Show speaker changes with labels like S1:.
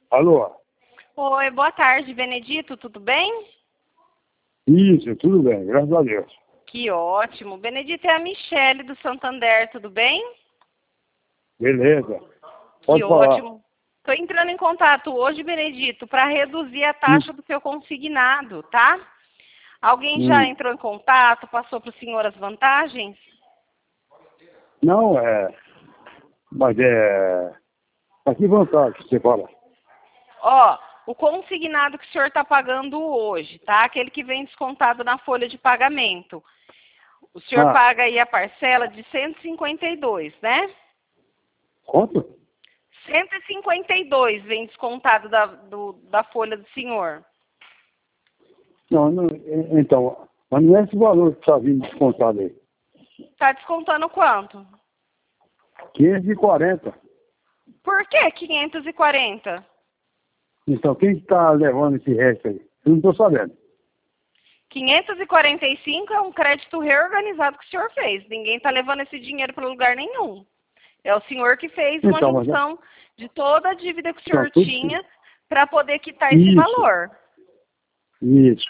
S1: Alô?
S2: Oi, boa tarde, Benedito, tudo bem?
S1: Isso, tudo bem, graças a Deus.
S2: Que ótimo. Benedito, é a Michele do Santander, tudo bem?
S1: Beleza.
S2: Que
S1: Pode falar.
S2: ótimo. Estou entrando em contato hoje, Benedito, para reduzir a taxa do seu consignado, tá? Alguém já
S1: Hum.
S2: entrou em contato, passou para o senhor as vantagens?
S1: Não, mas mas que vantagem que você fala?
S2: Ó, o consignado que o senhor está pagando hoje, tá? Aquele que vem descontado na folha de pagamento. O senhor
S1: Ah,
S2: paga aí a parcela de 152, né?
S1: quanto?
S2: 152 vem descontado da folha do senhor.
S1: Não, então, mas não é esse valor que está vindo descontado aí.
S2: Tá descontando quanto?
S1: 540.
S2: Por que 540?
S1: Então, quem está levando esse resto aí? Eu não estou sabendo.
S2: 545 é um crédito reorganizado que o senhor fez. Ninguém está levando esse dinheiro para lugar nenhum. É o senhor que fez uma
S1: Então, mas
S2: junção de toda a dívida que o
S1: então,
S2: senhor
S1: tudo
S2: tinha para poder quitar esse
S1: isso,
S2: valor.
S1: isso.